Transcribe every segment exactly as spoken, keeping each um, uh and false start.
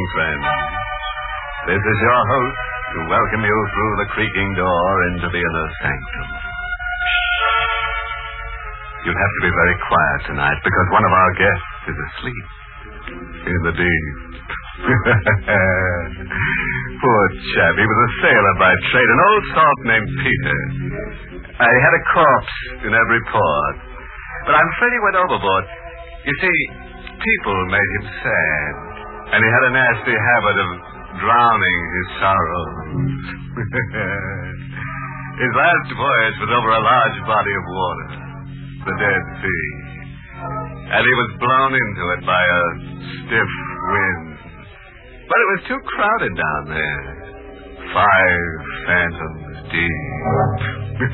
friends. This is your host to welcome you through the creaking door into the inner sanctum. You'll have to be very quiet tonight because one of our guests is asleep in the deep. Poor chap. He was a sailor by trade, an old salt named Peter. Uh, he had a corpse in every port. But I'm afraid he went overboard. You see, people made him sad, and he had a nasty habit of drowning his sorrows. His last voyage was over a large body of water, the Dead Sea, and he was blown into it by a stiff wind. But it was too crowded down there. Five fathoms deep.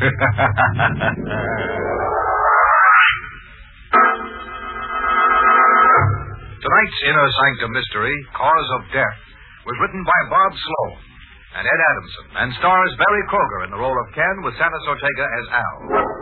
Tonight's Inner Sanctum Mystery, Cause of Death, was written by Bob Sloan and Ed Adamson, and stars Barry Kroger in the role of Ken with Santos Ortega as Al.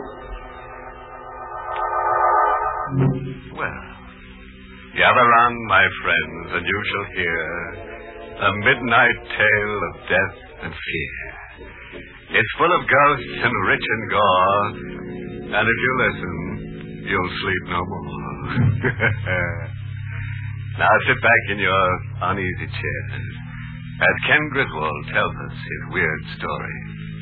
Well, gather round, my friends, and you shall hear a midnight tale of death and fear. It's full of ghosts and rich in gore, and if you listen, you'll sleep no more. Now sit back in your uneasy chairs as Ken Griswold tells us his weird story.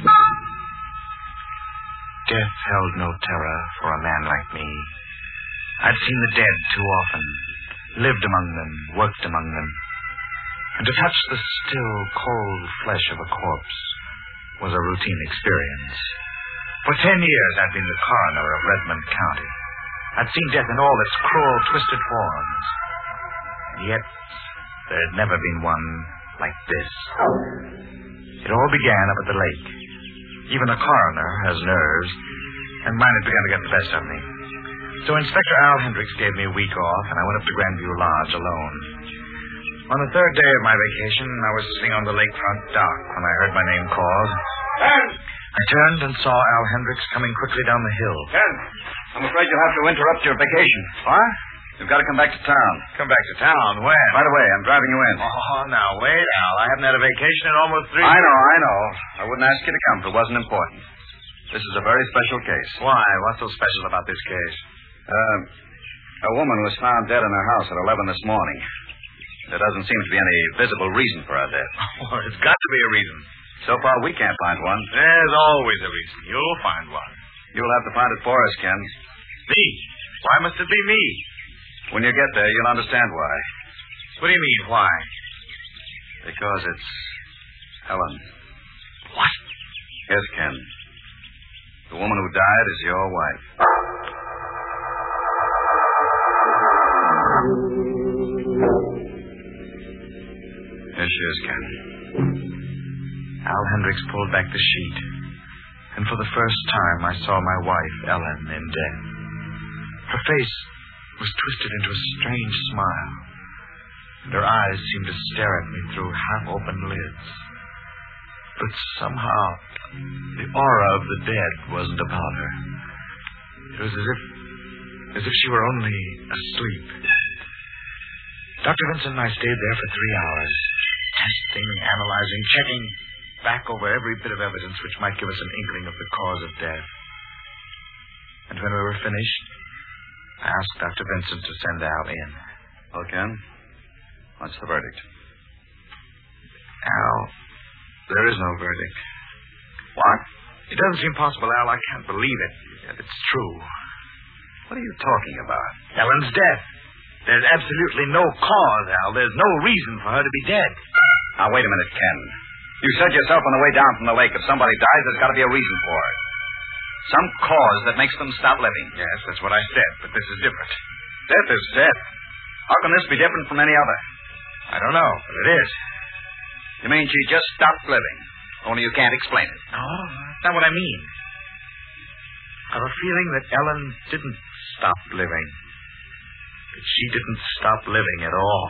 Death held no terror for a man like me. I'd seen the dead too often, lived among them, worked among them. And to touch the still, cold flesh of a corpse was a routine experience. For ten years I'd been the coroner of Redmond County. I'd seen death in all its cruel, twisted forms. Yet, there had never been one like this. It all began up at the lake. Even a coroner has nerves, and mine had begun to get the best of me. So Inspector Al Hendricks gave me a week off, and I went up to Grandview Lodge alone. On the third day of my vacation, I was sitting on the lakefront dock when I heard my name called. Ken! I turned and saw Al Hendricks coming quickly down the hill. Ken, I'm afraid you'll have to interrupt your vacation. What? You've got to come back to town. Come back to town? When? By the way, I'm driving you in. Oh, now, wait, Al. I haven't had a vacation in almost three I years. know, I know. I wouldn't ask you to come if it wasn't important. This is a very special case. Why? What's so special about this case? Uh, a woman was found dead in her house at eleven this morning. There doesn't seem to be any visible reason for her death. Oh, it's got to be a reason. So far, we can't find one. There's always a reason. You'll find one. You'll have to find it for us, Ken. Me? Why must it be me? When you get there, you'll understand why. What do you mean, why? Because it's Helen. What? Yes, Ken. The woman who died is your wife. Here she is, Ken. Al Hendricks pulled back the sheet, and for the first time I saw my wife, Ellen, in death. Her face was twisted into a strange smile, and her eyes seemed to stare at me through half-open lids. But somehow, the aura of the dead wasn't about her. It was as if, as if she were only asleep. Doctor Vincent and I stayed there for three hours, testing, analyzing, checking back over every bit of evidence which might give us an inkling of the cause of death. And when we were finished, I asked Doctor Vincent to send Al in. Well, Ken, what's the verdict? Al, there is no verdict. What? It doesn't seem possible, Al. I can't believe it. Yet it's true. What are you talking about? Ellen's death. There's absolutely no cause, Al. There's no reason for her to be dead. Now, wait a minute, Ken. You said yourself on the way down from the lake, if somebody dies, there's got to be a reason for it. Some cause that makes them stop living. Yes, that's what I said, but this is different. Death is death. How can this be different from any other? I don't know, but it is. You mean she just stopped living, only you can't explain it? No, that's not what I mean. I have a feeling that Ellen didn't stop living. That she didn't stop living at all.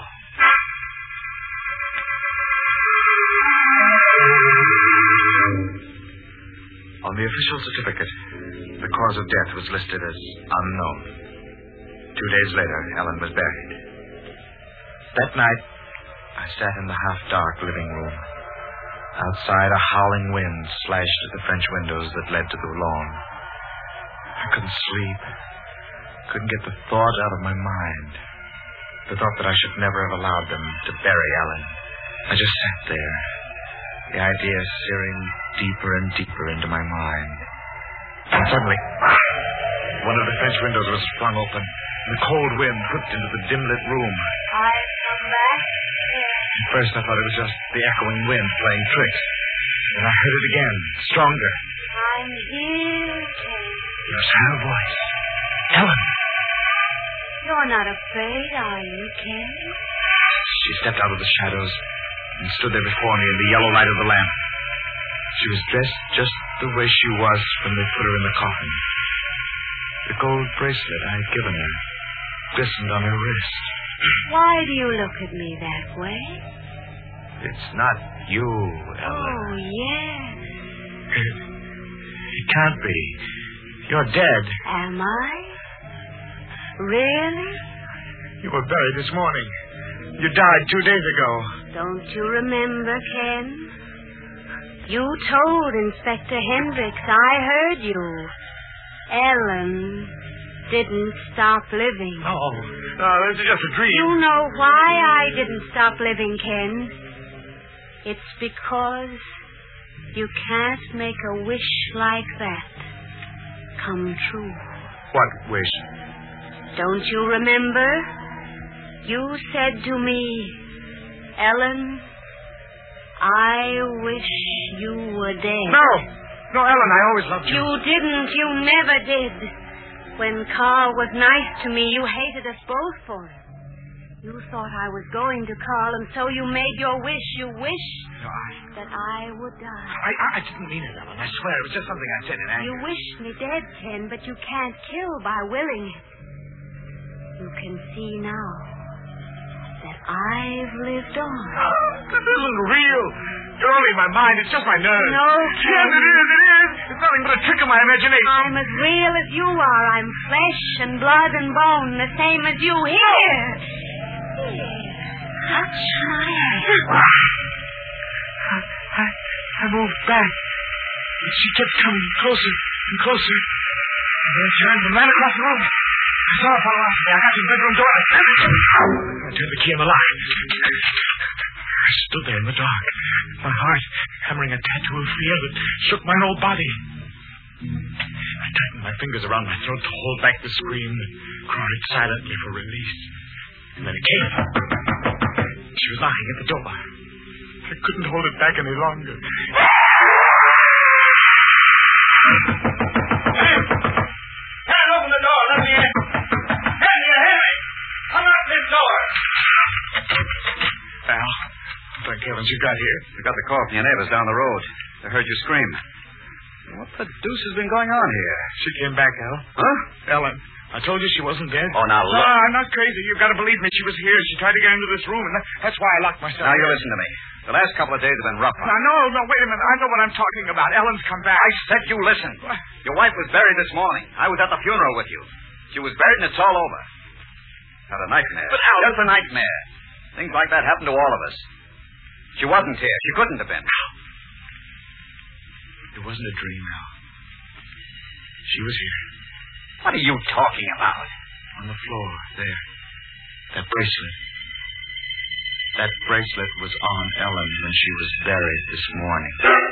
On the official certificate, the cause of death was listed as unknown. Two days later, Ellen was buried. That night, I sat in the half-dark living room. Outside, a howling wind slashed at the French windows that led to the lawn. I couldn't sleep. Couldn't get the thought out of my mind. The thought that I should never have allowed them to bury Ellen. I just sat there, the idea searing deeper and deeper into my mind. And suddenly, one of the French windows was flung open, and the cold wind whipped into the dim-lit room. I've come back. At first, I thought it was just the echoing wind playing tricks. Then I heard it again, stronger. I'm here, Ken. It was her voice. Ellen! You're not afraid, are you, Ken? She stepped out of the shadows and stood there before me in the yellow light of the lamp. She was dressed just the way she was when they put her in the coffin. The gold bracelet I had given her glistened on her wrist. Why do you look at me that way? It's not you, Ellen. Oh, yes. It, it can't be. You're dead. Am I? Really? You were buried this morning. You died two days ago. Don't you remember, Ken? You told Inspector Hendricks. I heard you. Ellen didn't stop living. Oh, no, this is just a dream. You know why I didn't stop living, Ken? It's because you can't make a wish like that come true. What wish? Don't you remember? You said to me, Ellen, I wish you were dead. No! No, Ellen, I always loved you. You didn't. You never did. When Carl was nice to me, you hated us both for it. You thought I was going to Carl, and so you made your wish. You wished No, I... that I would die. I, I didn't mean it, Ellen. I swear. It was just something I said in anger. You wished me dead, Ken, but you can't kill by willing it. You can see now that I've lived on. Oh, this isn't real. You're only in my mind. It's just my nerves. No, Yes, Ken. it is. It is. It's nothing but a trick of my imagination. I'm as real as you are. I'm flesh and blood and bone, the same as you. Here. Here. Touch my hand. I, I moved back. She kept coming closer and closer. And then I turned and ran across the room. I saw her follow after me. I got to the bedroom door. I turned the key in the lock. I stood there in the dark, my heart hammering a tattoo of fear that shook my whole body. I tightened my fingers around my throat to hold back the scream that cried silently for release. And then it came. She was knocking at the door. I couldn't hold it back any longer. Hey! Hey, open the door. Let me in. Henry, Henry! Unlock this door. Al, thank heavens you got here. We got the call from your neighbors down the road. They heard you scream. What the deuce has been going on here? She came back, Al. Huh? Ellen, I told you she wasn't dead. Oh, now No, look. I'm not crazy. You've got to believe me. She was here. She tried to get into this room, and that, that's why I locked myself. Now, you in. listen to me. The last couple of days have been rough on Now, you. no, no, wait a minute. I know what I'm talking about. Ellen's come back. I said you listen. What? Your wife was buried this morning. I was at the funeral with you. She was buried and it's all over. Not a nightmare. But, Al- Just a nightmare. Things like that happen to all of us. She wasn't here. She couldn't have been. It wasn't a dream, Al. She was here, What are you talking about? on the floor, there. That bracelet. That bracelet was on Ellen when she was buried this morning.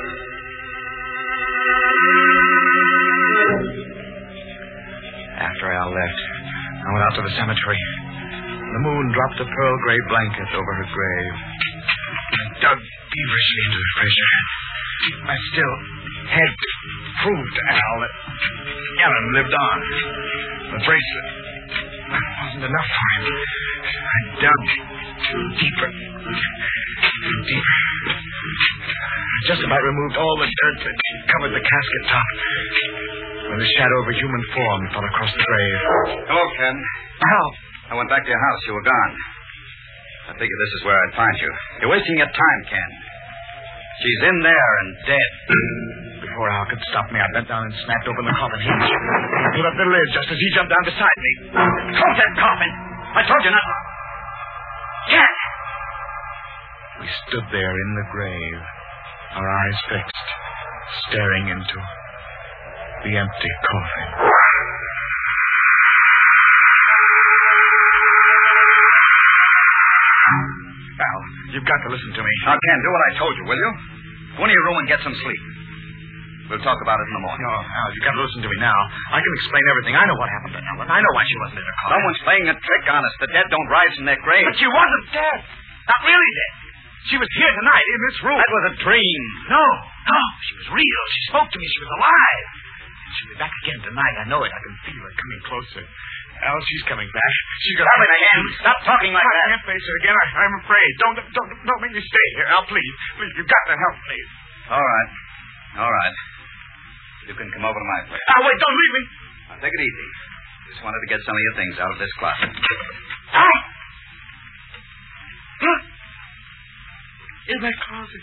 After Al left, I went out to the cemetery. The moon dropped a pearl gray blanket over her grave. I dug feverishly into the fresh air. I still had to prove to Al that Ellen lived on. The bracelet wasn't enough for him. I dug deeper and deeper. I just about removed all the dirt that covered the casket top when the shadow of a human form fell across the grave. Hello, Ken. Al! I went back to your house. You were gone. I figured this is where I'd find you. You're wasting your time, Ken. She's in there and dead. Before Al could stop me, I bent down and snapped open the coffin hinge. I put up the lid just as he jumped down beside me. Close that coffin. I told you not. Ken! We stood there in the grave, our eyes fixed, staring into the empty coffin. Al, you've got to listen to me. Now, Ken, do what I told you, will you? Go into your room and get some sleep. We'll talk about it in the morning. No, Al, you've got to listen to me now. I can explain everything. I know what happened to Ellen. I know why she wasn't in her car. Someone's playing a trick on us. The dead don't rise from their graves. But she wasn't dead. Not really dead. She was here tonight in this room. That was a dream. No, no, she was real. She spoke to me. She was alive. She'll be back again tonight. I know it. I can feel her coming closer. Al, she's coming back. She's going to... Stop it, Ken. Stop talking like I that. I can't face her again. I, I'm afraid. Don't, don't, don't make me stay here, Al, please. Please, you've got to help me. All right. All right. You can come over to my place. Al, wait, don't leave me. Now, take it easy. Just wanted to get some of your things out of this closet. Al! Look! In that closet.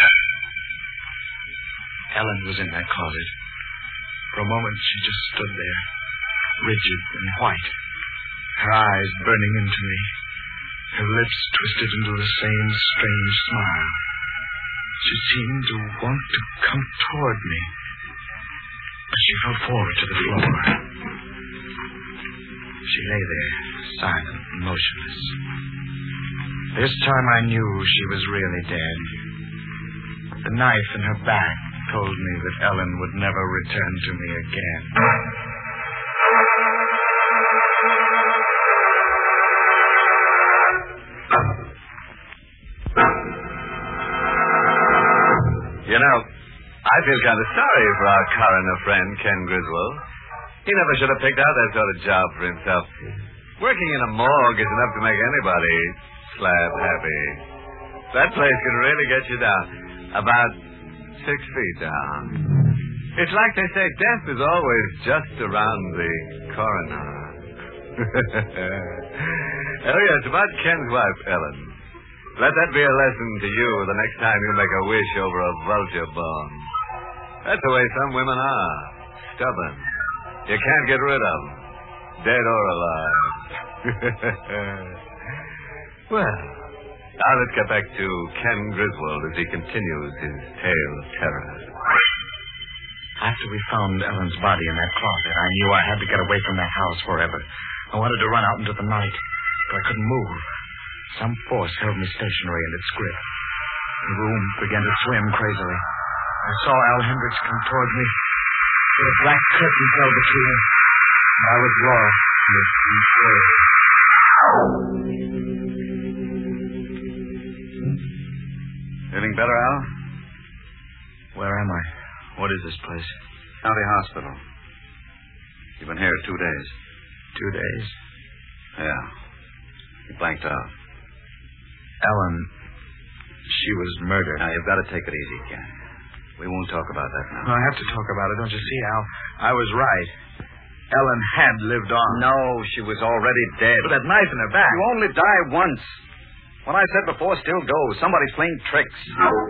Ellen was in that closet. For a moment, she just stood there, rigid and white, her eyes burning into me, her lips twisted into the same strange smile. She seemed to want to come toward me, but she fell forward to the floor. She lay there, silent and motionless. This time I knew she was really dead. The knife in her back told me that Ellen would never return to me again. You know, I feel kind of sorry for our coroner friend, Ken Griswold. He never should have picked out that sort of job for himself. Working in a morgue is enough to make anybody slab happy. That place can really get you down. About six feet down. It's like they say, death is always just around the coroner. Oh, yes, about Ken's wife, Ellen. Let that be a lesson to you the next time you make a wish over a vulture bone. That's the way some women are. Stubborn. You can't get rid of them. Dead or alive. Well, now let's get back to Ken Griswold as he continues his tale of terror. After we found Ellen's body in that closet, I knew I had to get away from that house forever. I wanted to run out into the night, but I couldn't move. Some force held me stationary in its grip. The room began to swim crazily. I saw Al Hendricks come toward me. A black curtain fell between us, and I was lost in the deep grave. Feeling better, Al? Where am I? What is this place? County Hospital. You've been here two days. Two days? Yeah. You blanked out. Ellen, she was murdered. Now, you've got to take it easy, Ken. We won't talk about that now. No, I have to talk about it. Don't you see, Al? I was right. Ellen had lived on. No, she was already dead. With that knife in her back. You only die once. What I said before still goes. Somebody's playing tricks.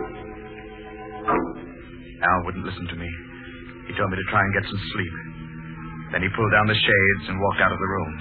Al wouldn't listen to me. He told me to try and get some sleep. Then he pulled down the shades and walked out of the room.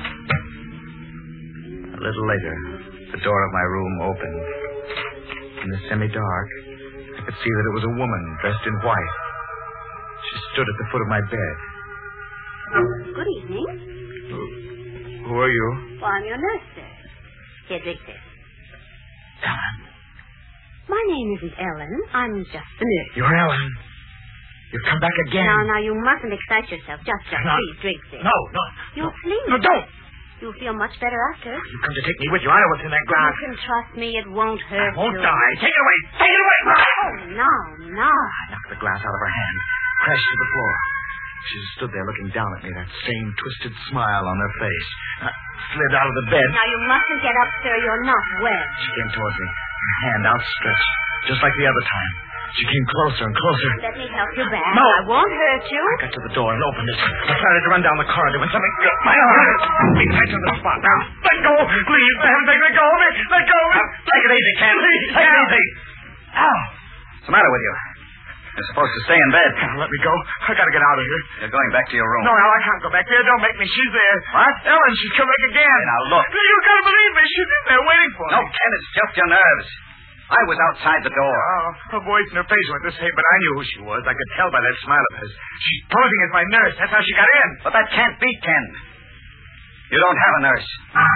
A little later, the door of my room opened. In the semi-dark, I could see that it was a woman dressed in white. She stood at the foot of my bed. Good evening. Who, who are you? Well, I'm your nurse, sir. Here, drink this. Ellen. My name isn't Ellen. I'm just the nurse. You're Ellen. You've come back again. Now, now, you mustn't excite yourself. Just, just No. please drink this. No, no. You'll no. sleep. No, don't. You'll feel much better after. You've come to take me with you. I know what's in that glass. You can trust me. It won't hurt I won't you. die. Take it away. Take it away. Oh, no, no. I knocked the glass out of her hand, crashed to the floor. She stood there looking down at me, that same twisted smile on her face. I slid out of the bed. Now, you mustn't get up, sir. You're not well. She came towards me, her hand outstretched, just like the other time. She came closer and closer. Let me help you back. No. I won't hurt you. I got to the door and opened it. I started to run down the corridor when something gripped my arm. We tied to the spot. Now, let go, please. For heaven's sake, let go of me. Let go of me. Take it easy, Ken. Please, Take it Al. easy. Al, what's the matter with you? You're supposed to stay in bed. Al, let me go. I gotta get out of here. You're going back to your room. No, Al, I can't go back there. Don't make me. She's there. What? Ellen, she's come back again. Hey, now, look. You gotta believe me. She's in there waiting for No, me. Ken, it's just your nerves. I was outside the door. Oh, her voice and her face weren't the same, but I knew who she was. I could tell by that smile of hers. She's posing as my nurse. That's how she got in. But that can't be, Ken. You don't have a nurse.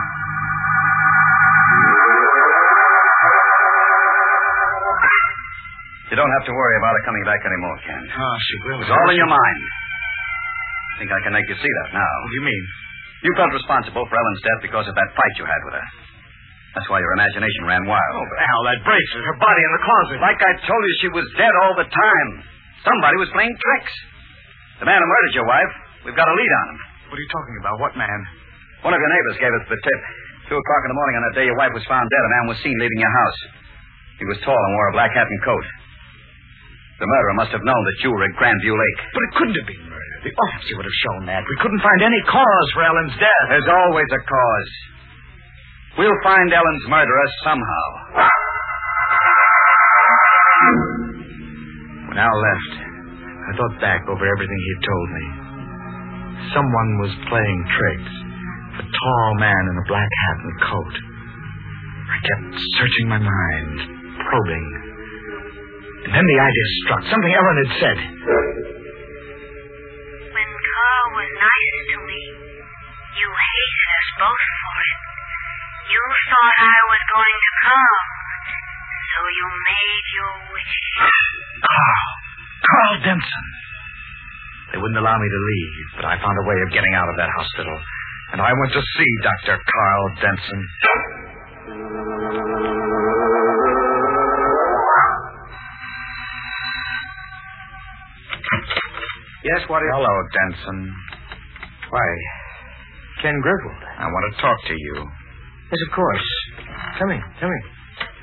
You don't have to worry about her coming back anymore, Ken. Oh, she will. It's all in your mind. I think I can make you see that now. What do you mean? You felt responsible for Ellen's death because of that fight you had with her. That's why your imagination ran wild. Oh, but Al, that bracelet, her body in the closet. Like I told you, she was dead all the time. Somebody was playing tricks. The man who murdered your wife, we've got a lead on him. What are you talking about? What man? One of your neighbors gave us the tip. Two o'clock in the morning on that day your wife was found dead, a man was seen leaving your house. He was tall and wore a black hat and coat. The murderer must have known that you were at Grandview Lake. But it couldn't have been murder. The autopsy would have shown that. We couldn't find any cause for Ellen's death. There's always a cause. We'll find Ellen's murderer somehow. When Al left, I thought back over everything he'd told me. Someone was playing tricks. A tall man in a black hat and coat. I kept searching my mind, probing. And then the idea struck. Something Ellen had said. When Carl was nice to me, you hated us both for it. You thought I was going to come, so you made your wish. Carl. Carl Denson. They wouldn't allow me to leave, but I found a way of getting out of that hospital. And I went to see Doctor Carl Denson. Yes, what is... Hello, Denson. Why, Ken Griswold. I want to talk to you. Yes, of course. Come in, come in.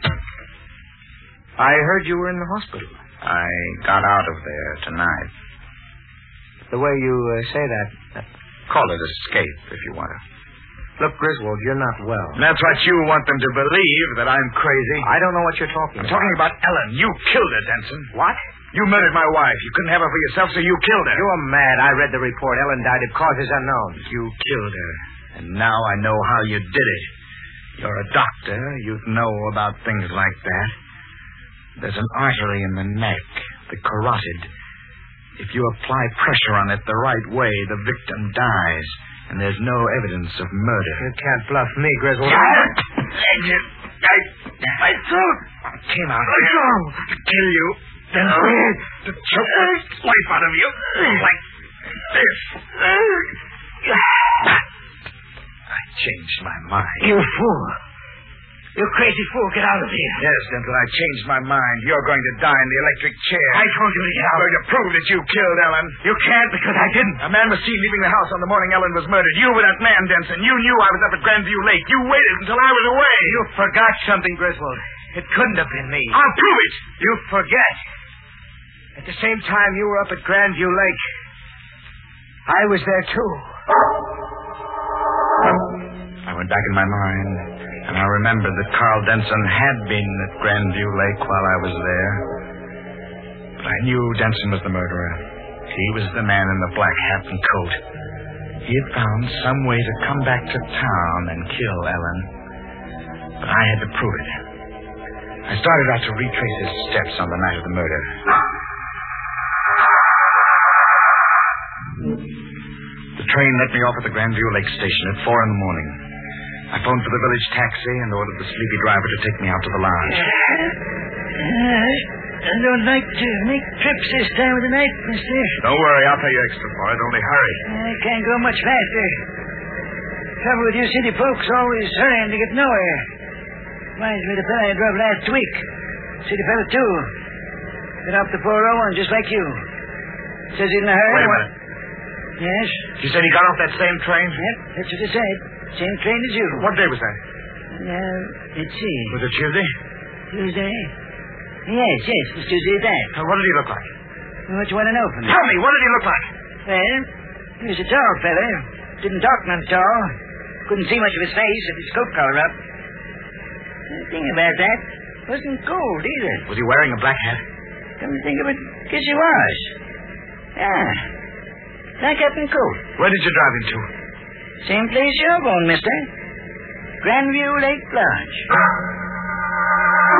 I heard you were in the hospital. I got out of there tonight. The way you uh, say that... that... Call it escape, if you want to. Look, Griswold, you're not well. And that's what you want them to believe, that I'm crazy. I don't know what you're talking I'm about. talking about Ellen. You killed her, Denson. What? You murdered my wife. You couldn't have her for yourself, so you killed her. You're mad. I read the report. Ellen died of causes unknown. You killed her. And now I know how you did it. You're a doctor. You'd know about things like that. There's an artery in the neck, the carotid. If you apply pressure on it the right way, the victim dies. And there's no evidence of murder. You can't bluff me, Griswold. I, my throat came out. To kill you. Then to choke the life out of you. Like this. I changed my mind. You fool. You crazy fool, get out of here. Yes, Denton, I changed my mind. You're going to die in the electric chair. I told you to get out. I'm going to prove that you killed Ellen. You can't because I didn't. A man was seen leaving the house on the morning Ellen was murdered. You were that man, Denson. You knew I was up at Grandview Lake. You waited until I was away. You forgot something, Griswold. It couldn't have been me. I'll prove it. You forget. At the same time you were up at Grandview Lake, I was there too. I went back in my mind, and I remembered that Carl Denson had been at Grandview Lake while I was there. But I knew Denson was the murderer. He was the man in the black hat and coat. He had found some way to come back to town and kill Ellen. But I had to prove it. I started out to retrace his steps on the night of the murder. The train let me off at the Grandview Lake station at four in the morning. I phoned for the village taxi and ordered the sleepy driver to take me out to the lounge. I don't like to make trips this time of the night, mister. Don't worry, I'll pay you extra for it. Only hurry. I can't go much faster. Trouble with you city folks always hurrying to get nowhere. Reminds me of the fellow I drove last week. City fella, too. Got off the four oh one just like you. Says he's in a hurry. Wait a minute. Yes? You said he got off that same train? Yep, that's what he said. Same train as you. What day was that? Now, let's see. Was it Tuesday? Tuesday? Yes, yes, it was Tuesday at that. Uh, what did he look like? What you want to know from me? Tell me, what did he look like? Well, he was a tall fella. Didn't talk none tall. Couldn't see much of his face with his coat collar up. The thing about that, wasn't cold either. Was he wearing a black hat? Come to think of it, guess he was. Yeah. Black hat and coat. Where did you drive him to? Same place you're going, mister. Grandview Lake Lodge.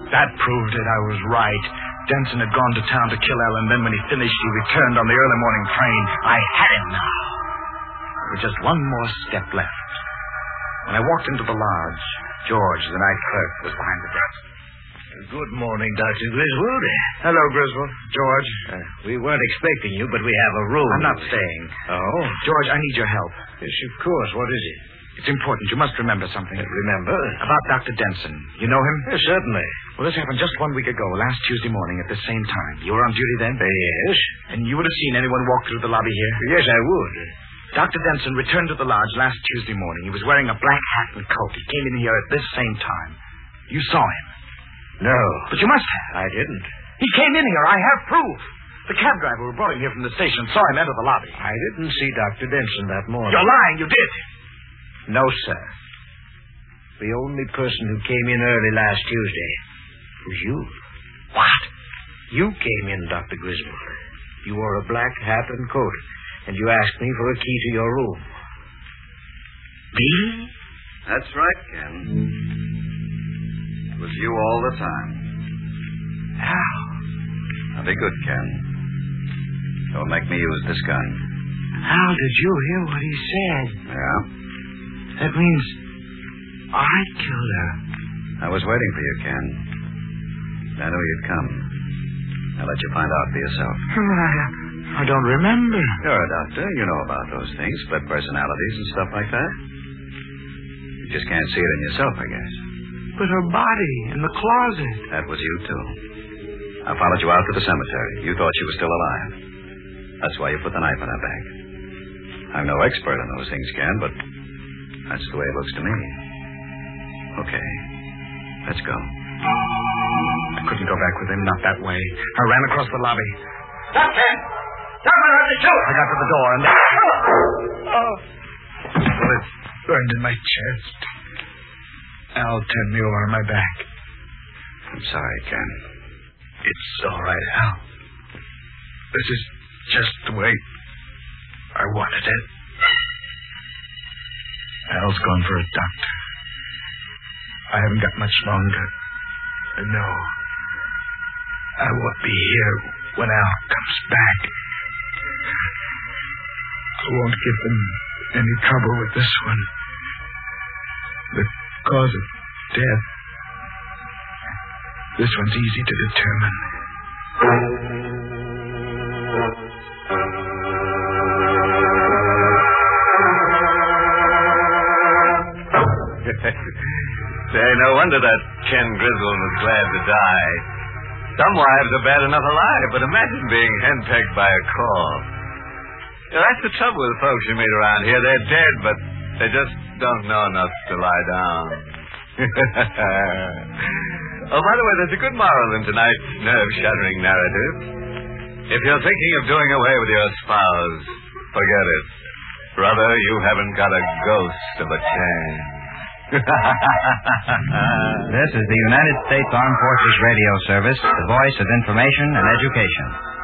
That proved it. I was right. Denson had gone to town to kill Ellen. Then when he finished, he returned on the early morning train. I had him now. There was just one more step left. When I walked into the lodge, George, the night clerk, was behind the desk. Good morning, Doctor Griswold. Hello, Griswold. George. Uh, we weren't expecting you, but we have a room. I'm not staying. Oh? George, I need your help. Yes, of course. What is it? It's important. You must remember something. Uh, remember? About Doctor Denson. You know him? Yes, certainly. Well, this happened just one week ago, last Tuesday morning at the same time. You were on duty then? Uh, yes. And you would have seen anyone walk through the lobby here? Yes, I would. Doctor Denson returned to the lodge last Tuesday morning. He was wearing a black hat and coat. He came in here at this same time. You saw him. No. But you must have. I didn't. He came in here. I have proof. The cab driver who brought him here from the station saw him enter the lobby. I didn't see Doctor Denson that morning. You're lying. You did. No, sir. The only person who came in early last Tuesday was you. What? You came in, Doctor Griswold. You wore a black hat and coat, and you asked me for a key to your room. Me? That's right, Ken. It was you all the time. How? Now be good, Ken. Don't make me use this gun. How did you hear what he said? Yeah? That means I killed her. I was waiting for you, Ken. I knew you'd come. I'll let you find out for yourself. I, I don't remember. You're a doctor. You know about those things. Split personalities and stuff like that. You just can't see it in yourself, I guess. But her body in the closet. That was you, too. I followed you out to the cemetery. You thought she was still alive. That's why you put the knife in her back. I'm no expert on those things, Ken, but that's the way it looks to me. Okay. Let's go. I couldn't go back with him, not that way. I ran across the lobby. Stop, Ken! Stop, I heard the shoot! I got to the door and then... Oh! Bullet burned in my chest. Al turned me over on my back. I'm sorry, Ken. It's all right, Al. This is just the way I wanted it. Al's gone for a doctor. I haven't got much longer. No. I won't be here when Al comes back. I won't give them any trouble with this one. The cause of death. This one's easy to determine. Say, no wonder that Ken Griswold was glad to die. Some wives are bad enough alive, but imagine being henpecked by a call. Yeah, that's the trouble with folks you meet around here. They're dead, but they just don't know enough to lie down. Oh, by the way, there's a good moral in tonight's nerve-shattering narrative. If you're thinking of doing away with your spouse, forget it. Brother, you haven't got a ghost of a chance. This is the United States Armed Forces Radio Service, the voice of information and education.